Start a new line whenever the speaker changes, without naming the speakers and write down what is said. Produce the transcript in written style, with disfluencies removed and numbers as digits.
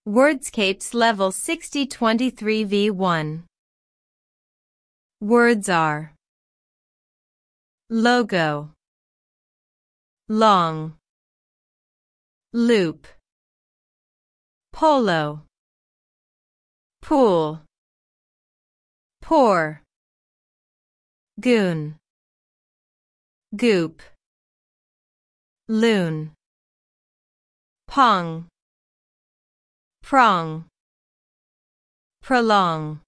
Wordscapes Level 6023 V1. Words are logo, long, loop, polo, pool, pour, goon, goop, loon, pong, prong, prolong.